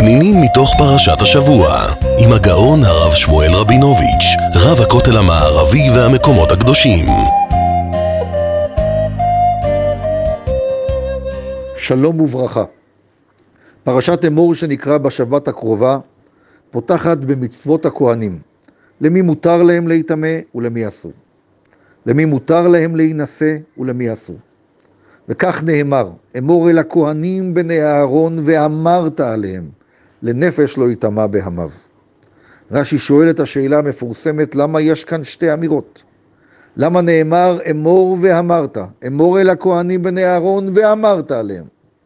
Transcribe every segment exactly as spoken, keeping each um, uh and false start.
פנינים מתוך פרשת השבוע, עם הגאון הרב שמואל רבינוביץ', רב הכותל המערבי והמקומות הקדושים. שלום וברכה. פרשת אמור שנקרא בשבת הקרובה פותחת במצוות הכהנים. למי מותר להם להיטמא ולמי אסור. למי מותר להם להינשא ולמי אסור. וכך נאמר, אמור אל הכהנים בני אהרון ואמרת עליהם, לנפש לא יטמא בהמיו. רש"י שואל את השאלה המפורסמת, למה יש כאן שתי אמירות? למה נאמר אמור ואמרת? אמור אל הכהנים בני אהרון ואמרת עליהם.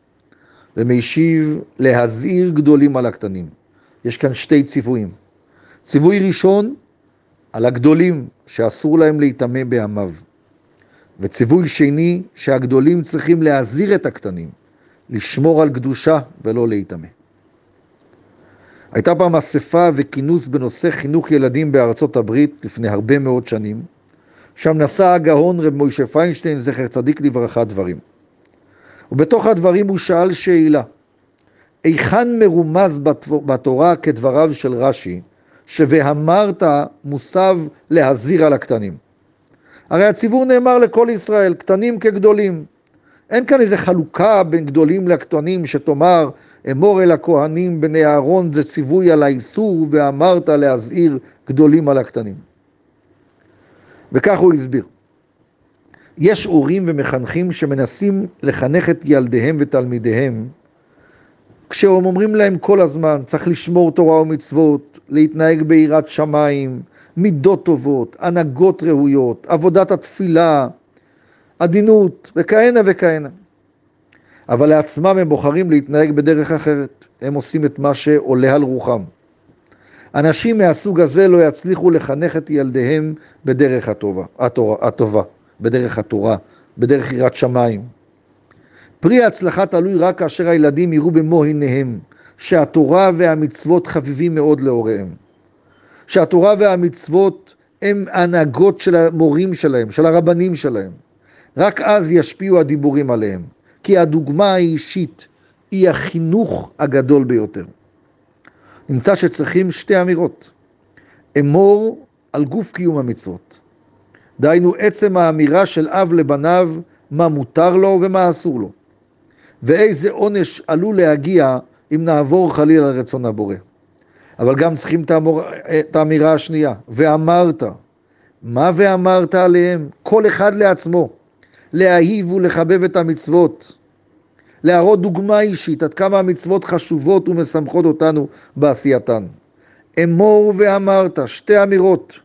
ומשיב להזהיר גדולים על הקטנים. יש כאן שתי ציוויים. ציווי ראשון על הגדולים שאסור להם להיטמא בהמיו. וציווי שני שהגדולים צריכים להזהיר את הקטנים, לשמור על קדושה ולא להיטמא. הייתה פעם אספה וכינוס בנושא חינוך ילדים בארצות הברית לפני הרבה מאוד שנים. שם נשא הגאון רב מוישה פיינשטיין זכר צדיק לברכה דברים. ובתוך הדברים הוא שאל שאלה, היכן מרומז בתורה כדבריו של רש"י, ש"ואמרת" מוסב להזהיר על הקטנים? הרי הציווי נאמר לכל ישראל, קטנים כגדולים. אין כאן איזו חלוקה בין גדולים לקטנים שתאמר, אמור אל הכהנים בני אהרון זה ציווי על האיסור, ואמרת להזהיר גדולים על הקטנים. וכך הוא הסביר. יש הורים ומחנכים שמנסים לחנך את ילדיהם ותלמידיהם, כשהם אומרים להם כל הזמן, צריך לשמור תורה ומצוות, להתנהג ביראת שמיים, מידות טובות, הנהגות ראויות, עבודת התפילה, עדינות וכהנה וכהנה. אבל לעצמם הם בוחרים להתנהג בדרך אחרת. הם עושים את מה שעולה על רוחם. אנשים מהסוג הזה לא יצליחו לחנך את ילדיהם בדרך הטובה, התורה, הטובה, בדרך התורה, בדרך יראת שמיים. פרי ההצלחה תלוי רק כאשר הילדים יראו במו עיניהם שהתורה והמצוות חביבים מאוד להוריהם. שהתורה והמצוות הם הנהגות של המורים שלהם, של הרבנים שלהם. רק אז ישפיעו הדיבורים עליהם, כי הדוגמה האישית היא החינוך הגדול ביותר. נמצא שצריכים שתי אמירות. אמור על גוף קיום המצוות. דהיינו עצם האמירה של אב לבניו, מה מותר לו ומה אסור לו. ואיזה עונש עלול להגיע אם נעבור חליל על רצון הבורא. אבל גם צריכים את האמירה השנייה, ואמרת. מה ואמרת עליהם? כל אחד לעצמו. להאהיב ולחבב את המצוות. להראות דוגמה אישית, עד כמה המצוות חשובות ומשמחות אותנו בעשייתן. אמור ואמרת, שתי אמירות.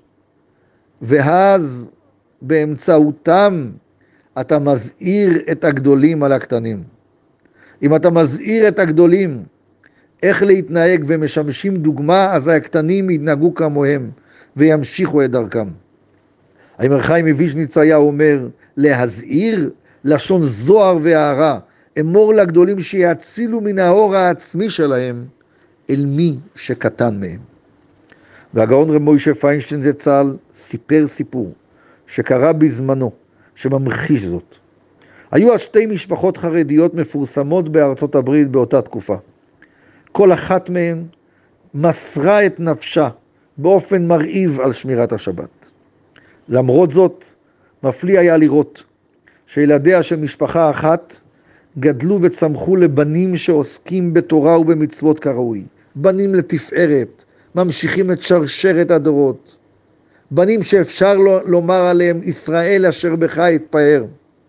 ואז באמצעותם אתה מזהיר את הגדולים על הקטנים. אם אתה מזהיר את הגדולים איך להתנהג ומשמשים דוגמה, אז הקטנים יתנהגו כמוהם וימשיכו את דרכם. האמר חיים מוויז'ניץ היה אומר, להזהיר לשון זוהר והערה, אמור לגדולים שיצילו מן האור העצמי שלהם אל מי שקטן מהם. והגאון רב מוישה פיינשטיין זצ"ל סיפר סיפור שקרה בזמנו, שממחיש זאת. היו שתי משפחות חרדיות מפורסמות בארצות הברית באותה תקופה. כל אחת מהן מסרה את נפשה באופן מרהיב על שמירת השבת. למרות זאת, מפליא היה לראות שילדיה של משפחה אחת גדלו וצמחו לבנים שעוסקים בתורה ובמצוות כראוי. בנים לתפארת, ממשיכים את שרשרת הדורות. בנים שאפשר לומר עליהם, ישראל אשר בך יתפאר.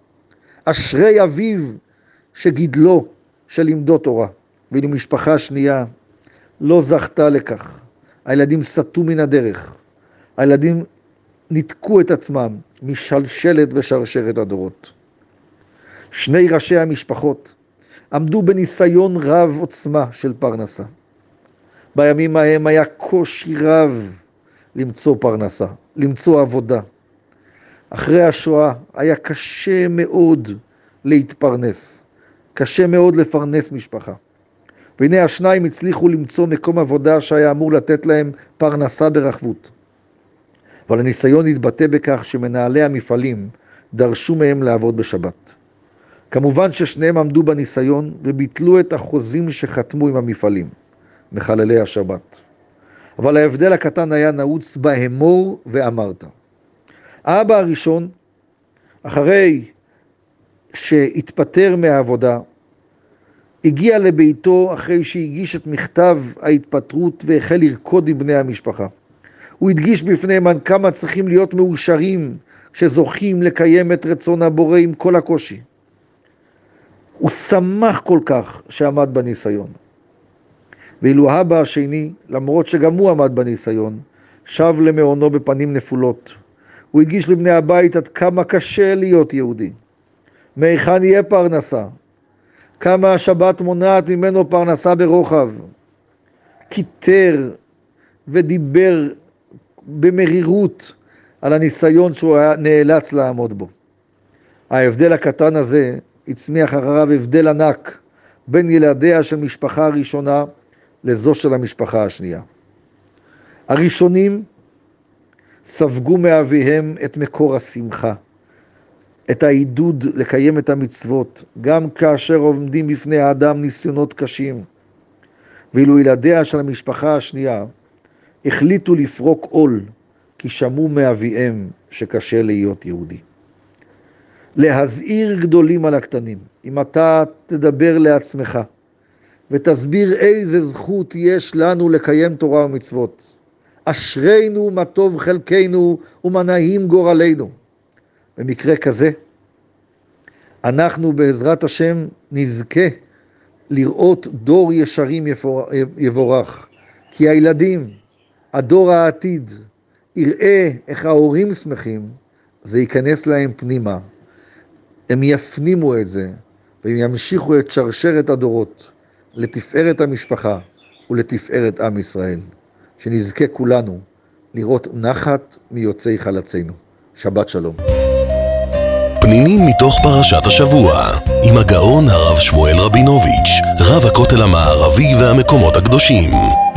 אשרי אביו שגידלו שלימדו תורה. ואילו משפחה שנייה לא זכתה לכך. הילדים סטו מן הדרך. הילדים ניתקו את עצמם משלשלת ושרשרת הדורות. שני ראשי המשפחות עמדו בניסיון רב עוצמה של פרנסה. בימים ההם היה קושי רב למצוא פרנסה, למצוא עבודה. אחרי השואה היה קשה מאוד להתפרנס, קשה מאוד לפרנס משפחה. והנה השניים הצליחו למצוא מקום עבודה שהיה אמור לתת להם פרנסה ברחבות. אבל הניסיון התבטא בכך שמנהלי המפעלים דרשו מהם לעבוד בשבת. כמובן ששניהם עמדו בניסיון וביטלו את החוזים שחתמו עם המפעלים. מחללי השבת. אבל ההבדל הקטן היה נעוץ באמור ואמרת. האבא הראשון, אחרי שהתפטר מהעבודה, הגיע לביתו אחרי שהגיש את מכתב ההתפטרות והחל לרקוד עם בני המשפחה. הוא הדגיש בפניהם עד כמה צריכים להיות מאושרים שזוכים לקיים את רצון הבורא עם כל הקושי. הוא שמח כל כך שעמד בניסיון. ואילו האבא השני, למרות שגם הוא עמד בניסיון, שב למעונו בפנים נפולות. הוא הדגיש לבני הבית עד כמה קשה להיות יהודי. מהיכן יהיה פרנסה? כמה השבת מונעת ממנו פרנסה ברוחב. קיטר ודיבר במרירות על הניסיון שהוא היה נאלץ לעמוד בו. ההבדל הקטן הזה הצמיח אחריו הבדל ענק בין ילדיה של משפחה הראשונה לזו של המשפחה השנייה. הראשונים ספגו מאביהם את מקור השמחה, את העידוד לקיים את המצוות, גם כאשר עומדים בפני האדם ניסיונות קשים. ואילו ילדיה של המשפחה השנייה החליטו לפרוק עול, כי שמעו מאביהם שקשה להיות יהודי. להזהיר גדולים על הקטנים. אם אתה תדבר לעצמך ותסביר איזה זכות יש לנו לקיים תורה ומצוות, אשרינו מה טוב חלקנו ומה נעים גורלנו. במקרה כזה אנחנו בעזרת השם נזכה לראות דור ישרים יבורך, כי הילדים, הדור העתיד, יראה איך ההורים שמחים, זה ייכנס להם פנימה. הם יפנימו את זה, והם ימשיכו את שרשרת הדורות לתפארת המשפחה ולתפארת עם ישראל. שנזכה כולנו לראות נחת מיוצאי חלצינו. שבת שלום. פנינים מתוך פרשת השבוע, עם הגאון הרב שמואל רבינוביץ', רב הכותל המערבי והמקומות הקדושים.